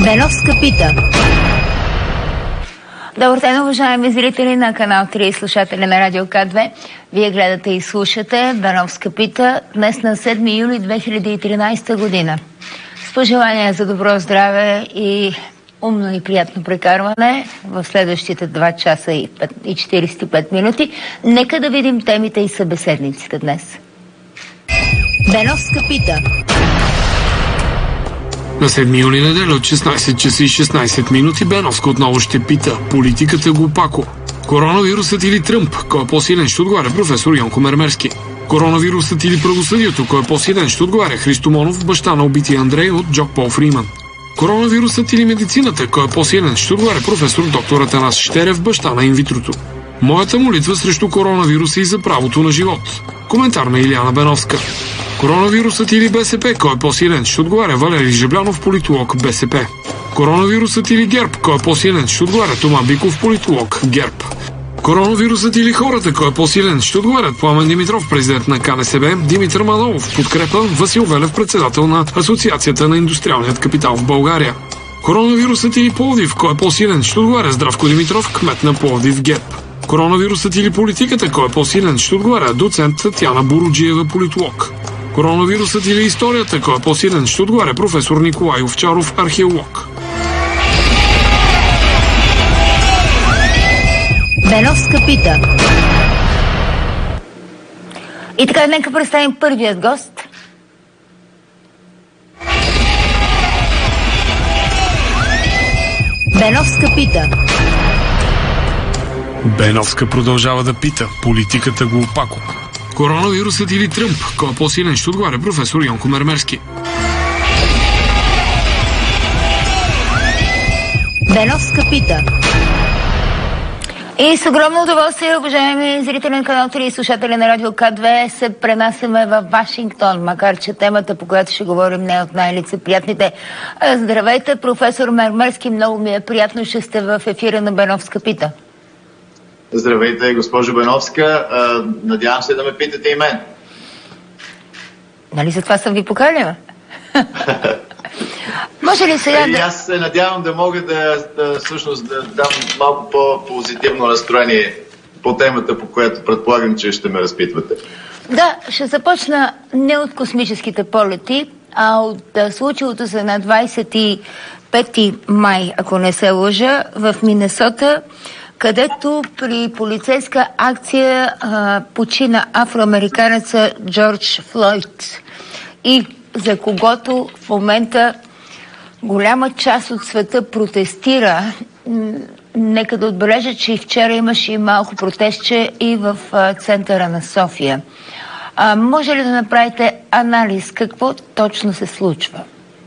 Беновска пита. Добър ден, уважаеми зрители на канал 3 и слушатели на Радио К2. Вие гледате и слушате Беновска пита днес на 7 юли 2013 година. С пожелания за добро здраве и умно и приятно прекарване в следващите 2 часа и 45 минути. Нека да видим темите и събеседниците днес. Беновска пита. На 7 юли неделя от 16 часа и 16 минути Беновска отново ще пита: политиката глупако. Коронавирусът или Тръмп? Кой е по-силен? Ще отговаря професор Йонко Мермерски. Коронавирусът или правосъдието? Кой е по-силен? Ще отговаря Христо Монов, баща на убития Андрей от Джок Пол Фриман. Коронавирусът или медицината? Кой е по-силен? Ще отговаря професор доктор Атанас Щерев, баща на инвитрото. Моята молитва срещу коронавируса и за правото на живот. Коментар на Илияна Беновска. Коронавирусът или БСП? Кой е по-силен? Ще отговаря Валерий Жаблянов, политолог, БСП. Коронавирусът или ГЕРБ? Кой е по-силен? Ще отговаря Тома Биков, политолог, ГЕРБ. Коронавирусът или хората? Кой е по-силен? Ще отговарят Пламен Димитров, президент на КНСБ, Димитър Манолов, подкрепа, Васил Велев, председател на Асоциацията на индустриалният капитал в България. Коронавирусът или Пловдив? Кой е по-силен? Ще отговаря Здравко Димитров, кмет на Пловдив, ГЕРБ. Коронавирусът или политиката? Кой е по-силен? Ще отговаря доцент Татяна Буруджиева, политолог. Коронавирусът или историята? Кой е по-силен? Ще отговаря професор Николай Овчаров, археолог. Беновска пита. И така, нека представим първият гост. Беновска пита. Беновска продължава да пита: политиката глупако. Коронавирусът или Тръмп? Кой е по-силен? Ще отговаря професор Йонко Мермерски. Беновска пита. И с огромно удоволствие, уважаеми зрители на канал 3 и слушатели на Радио К2, се пренасяме в Вашингтон, макар че темата, по която ще говорим, не е от най-лицеприятните. Здравейте, професор Мермерски, много ми е приятно, че сте в ефира на Беновска пита. Здравейте, госпожо Беновска. Надявам се да ме питате и мен. Нали за това съм ви поканила? Може ли сега да... Аз се надявам да мога да дам малко по-позитивно настроение по темата, по която предполагам, че ще ме разпитвате. Да, ще започна не от космическите полети, а от случилото се на 25 май, ако не се лъжа, в Минесота, където при полицейска акция почина афроамериканеца Джордж Флойд, и за когото в момента голяма част от света протестира. Нека да отбележа, че и вчера имаше и малко протестче и в центъра на София. Може ли да направите анализ какво точно се случва?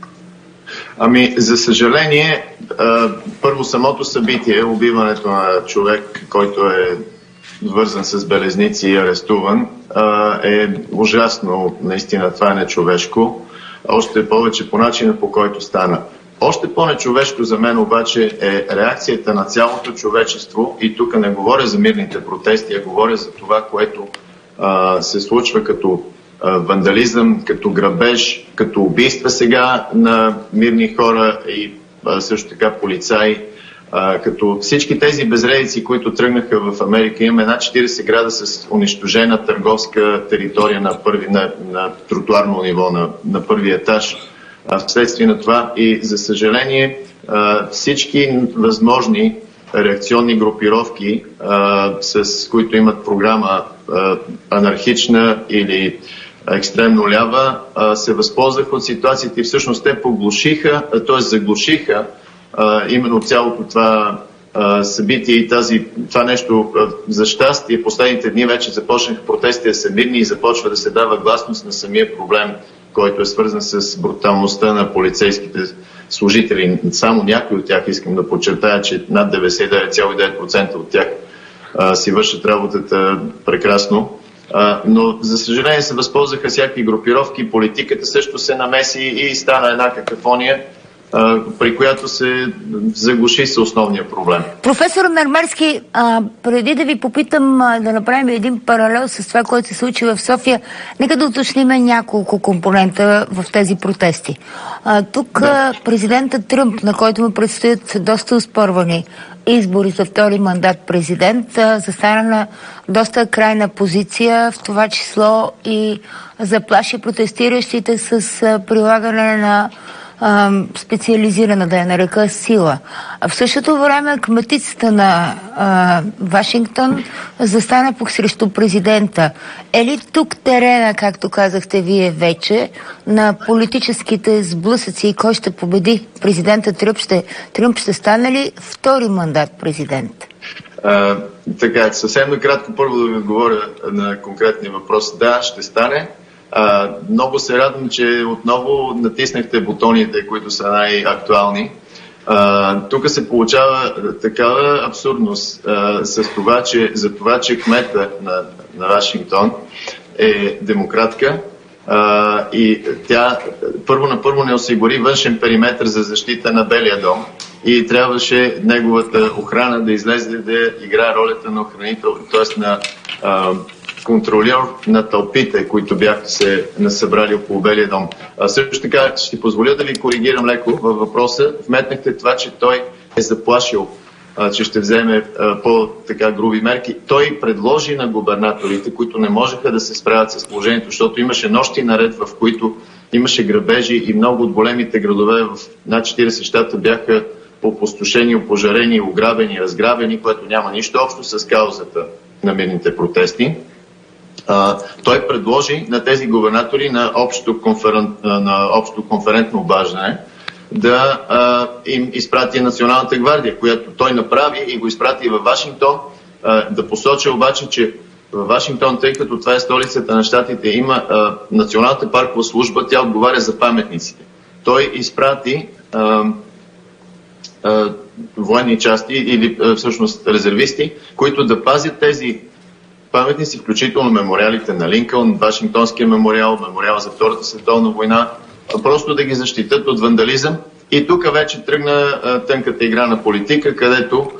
Ами, за съжаление, първо самото събитие, убиването на човек, който е вързан с белезници и арестуван, е ужасно, наистина това е нечовешко. Още повече по начина, по който стана. Още по-нечовешко за мен обаче е реакцията на цялото човечество, и тук не говоря за мирните протести, а говоря за това, което се случва като вандализъм, като грабеж, като убийства сега на мирни хора и също така полицаи, като всички тези безредици, които тръгнаха в Америка. Имаме над 40 града с унищожена търговска територия на тротуарно ниво, на първи етаж, вследствие на това. И за съжаление всички възможни реакционни групировки, с които имат програма анархична или екстремно лява, се възползваха от ситуацията и всъщност те заглушиха именно цялото това събитие и това нещо. За щастие, последните дни вече започнаха протести да са мирни и започва да се дава гласност на самия проблем, който е свързан с бруталността на полицейските служители. Само някои от тях, искам да подчертая, че над 99,9% от тях си вършат работата прекрасно. Но за съжаление се възползваха всякакви групировки, политиката също се намеси и стана една какафония. при която се заглуши с основния проблем. Професор Мермерски, преди да ви попитам да направим един паралел с това, което се случи в София, нека да уточним няколко компонента в тези протести. Тук президентът Тръмп, на който му предстоят доста оспорвани избори за втори мандат президент, застана на доста крайна позиция, в това число и заплаши протестиращите с прилагане на специализирана, да я нарека, сила. А в същото време кметицата на Вашингтон застана срещу президента. Е ли тук терена, както казахте вие вече, на политическите сблъсъци и кой ще победи? Президента Тръмп ще стане ли втори мандат президент? Така, съвсем накратко първо да ви отговоря на конкретния въпрос. Да, ще стане. Много се радвам, че отново натиснахте бутоните, които са най-актуални. Тук се получава такава абсурдност за това, че кмета на Вашингтон е демократка и тя първо не осигури външен периметр за защита на Белия дом и трябваше неговата охрана да излезе да играе ролята на охранител, т.е. на контролер на тълпите, които бяхте се насъбрали около Белия дом. Също така ще позволя да ви коригирам леко във въпроса. Вметнахте това, че той е заплашил, че ще вземе по-така груби мерки. Той предложи на губернаторите, които не можеха да се справят с положението, защото имаше нощи наред, в които имаше грабежи и много от големите градове в над 40 щата бяха опустошени, опожарени, ограбени, разграбени, което няма нищо общо с каузата на мирните протести. Той предложи на тези губернатори на общо конферентно обаждане да им изпрати Националната гвардия, която той направи и го изпрати във Вашингтон. Да посоча обаче, че във Вашингтон, тъй като това е столицата на щатите, има Националната паркова служба, тя отговаря за паметниците. Той изпрати военни части или всъщност резервисти, които да пазят тези паметници, включително мемориалите на Линкълн, Вашингтонския мемориал, мемориал за Втората световна война, просто да ги защитат от вандализъм. И тук вече тръгна тънката игра на политика, където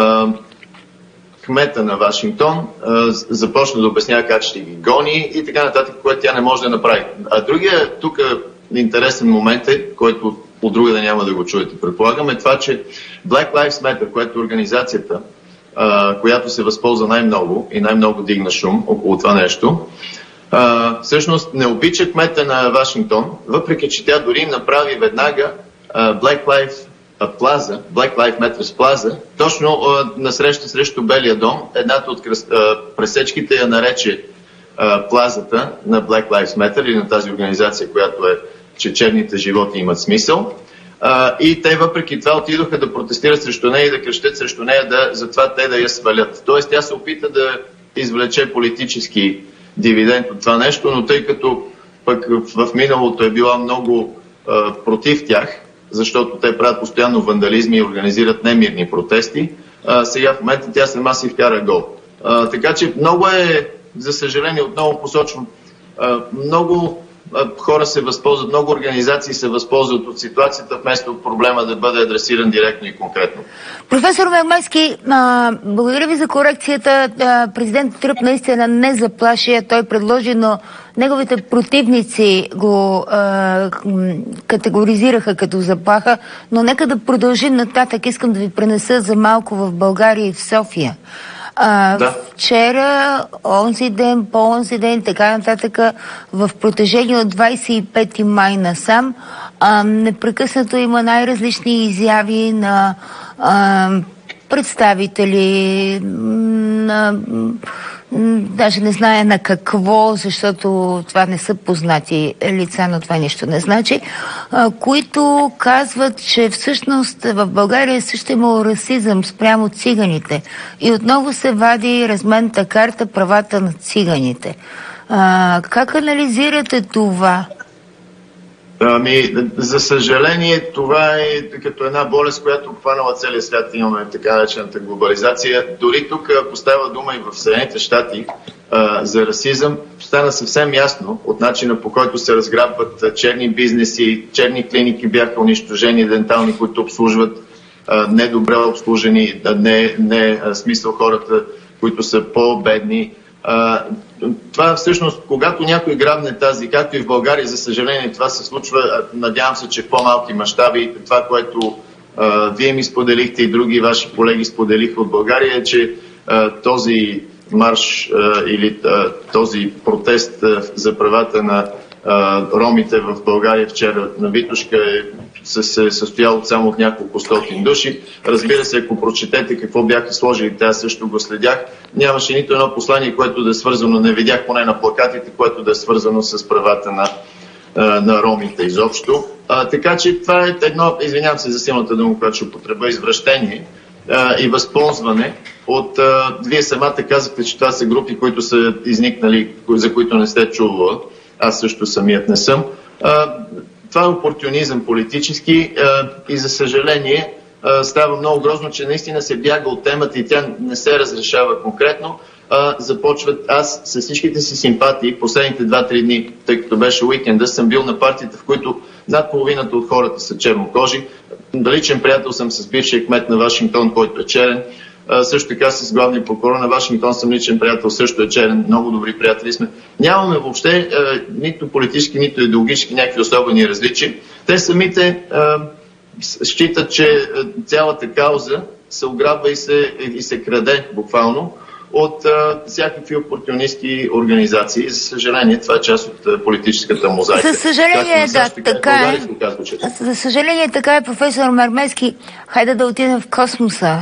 кмета на Вашингтон започна да обяснява как ще ги гони и така нататък, което тя не може да направи. А другия тук интересен момент е, който от друга да няма да го чуете, предполагам, е това, че Black Lives Matter, което е организацията, която се възползва най-много и най-много дигна шум около това нещо, всъщност не обича кмета на Вашингтон, въпреки че тя дори направи веднага Black Lives Matter Plaza, точно на среща срещу Белия дом. Едната от пресечките я нарече плазата на Black Lives Matter или на тази организация, която е, че черните животи имат смисъл. И те въпреки това отидоха да протестират срещу нея и да крещят срещу нея, затова те да я свалят. Тоест тя се опита да извлече политически дивиденд от това нещо, но тъй като пък в миналото е била много против тях, защото те правят постоянно вандализми и организират немирни протести, сега в момента тя сама си вкара гол. Така че много е, за съжаление, отново посочвам, много хора се възползват, много организации се възползват от ситуацията, вместо проблема да бъде адресиран директно и конкретно. Професор Мермерски, благодаря ви за корекцията. Президент Тръмп наистина не заплаши, той предложи, но неговите противници го категоризираха като заплаха. Но нека да продължим нататък. Искам да ви пренеса за малко в България и в София. Вчера, онзи ден, по-онзи ден, така нататък, в протежение от 25 май насам, непрекъснато има най-различни изяви на представители на даже не знае на какво, защото това не са познати лица, но това нищо не значи, които казват, че всъщност в България също има расизъм спрямо циганите. И отново се вади разменната карта правата на циганите. Как анализирате това? За съжаление, това е като една болест, която обхванала целия свят. Имаме така наречената глобализация. Дори тук, ако става дума и в Съединените щати за расизъм, стана съвсем ясно от начина, по който се разграбват черни бизнеси, черни клиники бяха унищожени, дентални, които обслужват недобре обслужени, не смисъл хората, които са по-бедни. Това всъщност, когато някой грабне тази, както и в България, за съжаление, това се случва, надявам се, че в по-малки мащаби, това, което вие ми споделихте и други ваши колеги споделиха от България, е, че този марш или този протест за правата на ромите в България вчера на Витошка се е състоял само от няколко стотин души. Разбира се, ако прочетете какво бяха сложили, аз също го следях, нямаше нито едно послание, което да е свързано, не видях поне на плакатите, което да е свързано с правата на ромите изобщо. Така че това е едно, извинявам се за силната дума, която ще употребя, извращение и възползване от... Вие самата казахте, че това са групи, които са изникнали, за които не сте чували. Аз също самият не съм. Това е опортунизъм политически и за съжаление става много грозно, че наистина се бяга от темата и тя не се разрешава конкретно. Започват, аз с всичките си симпатии последните 2-3 дни, тъй като беше уикенда, съм бил на партията, в които над половината от хората са чернокожи. Личен приятел съм с бившия кмет на Вашингтон, който е черен. Също така с главния прокурор на Вашингтон съм личен приятел, също е черен, много добри приятели сме. Нямаме въобще нито политически, нито идеологически някакви особени различия. Те самите считат, че цялата кауза се ограбва и се краде буквално от всякакви опортунистки организации. За съжаление, това е част от политическата мозайка. За съжаление, така е. За съжаление, така е, професор Мермерски. Хайде да отидем в космоса.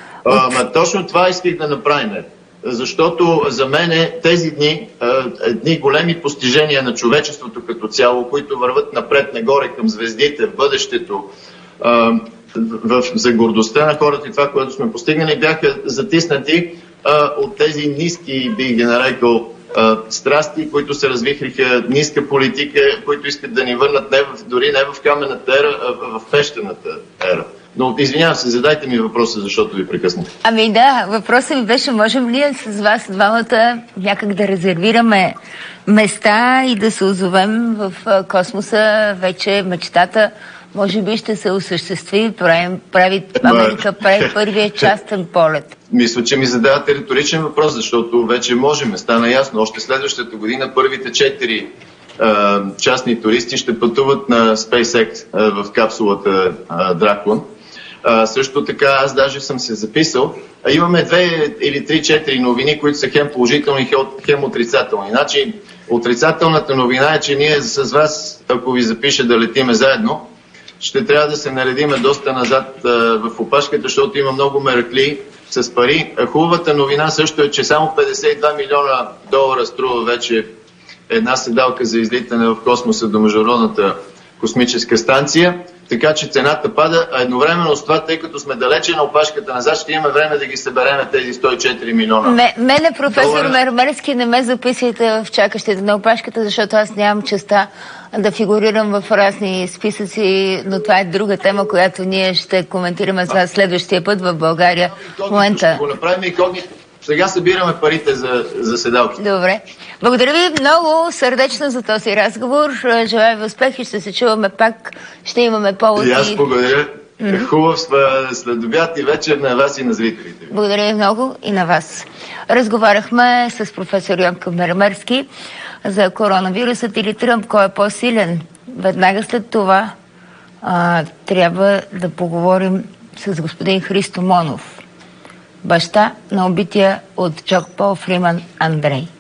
Точно това исках да направим. Защото за мен тези дни, едни големи постижения на човечеството като цяло, които върват напред, нагоре към звездите, в бъдещето, за гордостта на хората и това, което сме постигнали, бяха затиснати от тези ниски, бих ги нарекал, страсти, които се развихриха, ниска политика, които искат да ни върнат дори не в каменната ера, а в пещената ера. Но извинявам се, задайте ми въпроса, защото ви прекъснах. Ами да, въпросът ми беше, можем ли с вас двамата някак да резервираме места и да се озовем в космоса? Вече мечтата може би ще се осъществи, Америка прави първия частен полет. Мисля, че ми задавате риторичен въпрос, защото вече можем, стана ясно. Още следващата година първите 4 частни туристи ще пътуват на SpaceX в капсулата Дракон. Също така, аз даже съм се записал. Имаме 2 или 3-4 новини, които са хем положителни, хем отрицателни. Значи, отрицателната новина е, че ние с вас, ако ви запиша да летиме заедно, ще трябва да се наредиме доста назад в опашката, защото има много меракли с пари. Хубавата новина също е, че само 52 милиона долара струва вече една седалка за излитане в космоса до Международната космическа станция, така че цената пада, а едновременно с това, тъй като сме далече на опашката назад, ще имаме време да ги събереме тези 104 милиона. Мене, професор Мермерски, не ме записайте в чакащите на опашката, защото аз нямам честа да фигурирам в разни списъци, но това е друга тема, която ние ще коментираме за следващия път в България. В момента. Ще го направим инкогнито. Сега събираме парите за седалки. Добре. Благодаря ви много сърдечно за този разговор. Желая ви успех и ще се чуваме пак. Ще имаме повод. И аз благодаря. Хубав следобед и вечер на вас и на зрителите. Благодаря ви много и на вас. Разговаряхме с професор Йонка Мермерски за коронавирусът или Тръмп. Кой е по-силен? Веднага след това трябва да поговорим с господин Христо Монов, баща на убития от Джок Пол Фриман Андрей.